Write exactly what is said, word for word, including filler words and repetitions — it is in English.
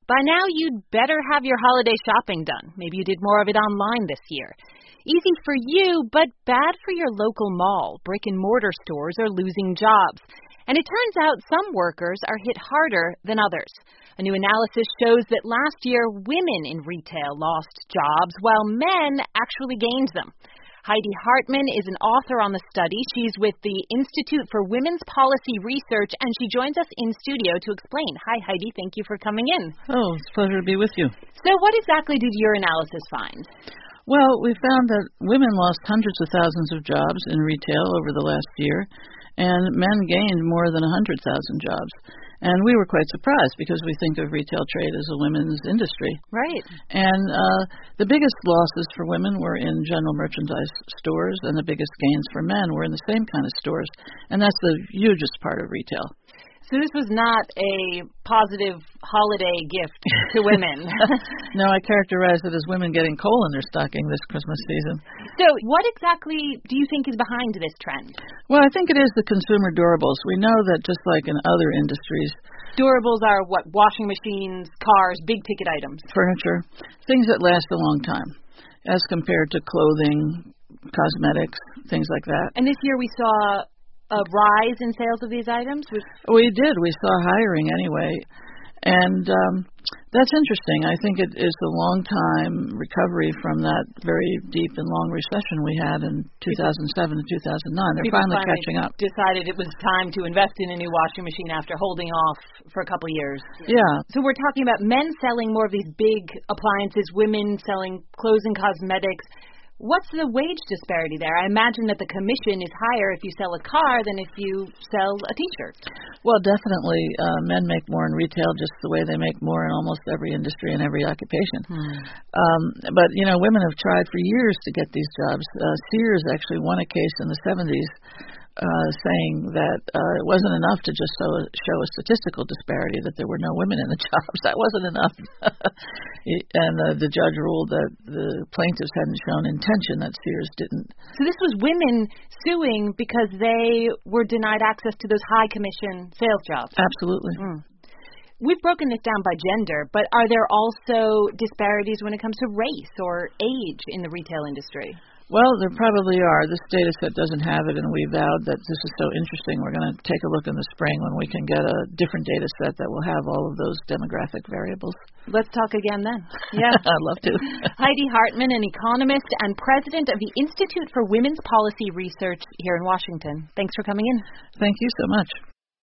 By now, you'd better have your holiday shopping done. Maybe you did more of it online this year. Easy for you, but bad for your local mall. Brick-and-mortar stores are losing jobs. And it turns out some workers are hit harder than others. A new analysis shows that last year, women in retail lost jobs, while men actually gained them. Heidi Hartman is an author on the study. She's with the Institute for Women's Policy Research, and she joins us in studio to explain. Hi, Heidi. Thank you for coming in. Oh, it's a pleasure to be with you. So what exactly did your analysis find? Well, we found that women lost hundreds of thousands of jobs in retail over the last year, and men gained more than one hundred thousand jobs. And we were quite surprised because we think of retail trade as a women's industry. Right. And uh, the biggest losses for women were in general merchandise stores, and the biggest gains for men were in the same kind of stores. And that's the hugest part of retail. So this was not a positive holiday gift to women. No, I characterize it as women getting coal in their stocking this Christmas season. So what exactly do you think is behind this trend? Well, I think it is the consumer durables. We know that just like in other industries, durables are what? Washing machines, cars, big-ticket items. Furniture, things that last a long time, as compared to clothing, cosmetics, things like that. And this year we saw a rise in sales of these items? We did. We saw hiring anyway. And um, that's interesting. I think it is a long-time recovery from that very deep and long recession we had in two thousand seven and two thousand nine. They're finally, finally catching up. Decided it was time to invest in a new washing machine after holding off for a couple of years. Yeah. So we're talking about men selling more of these big appliances, women selling clothes and cosmetics. What's the wage disparity there? I imagine that the commission is higher if you sell a car than if you sell a T-shirt. Well, definitely, uh, men make more in retail just the way they make more in almost every industry and every occupation. Hmm. Um, but, you know, women have tried for years to get these jobs. Uh, Sears actually won a case in the seventies uh, saying that uh, it wasn't enough to just show, show a statistical disparity, that there were no women in the jobs. That wasn't enough. And uh, the judge ruled that the plaintiffs hadn't shown intention, that Sears didn't. So this was women suing because they were denied access to those high commission sales jobs. Absolutely. Mm. We've broken this down by gender, but are there also disparities when it comes to race or age in the retail industry? Well, there probably are. This data set doesn't have it, and we vowed that this is so interesting. We're going to take a look in the spring when we can get a different data set that will have all of those demographic variables. Let's talk again then. Yeah, I'd love to. Heidi Hartman, an economist and president of the Institute for Women's Policy Research here in Washington. Thanks for coming in. Thank you so much.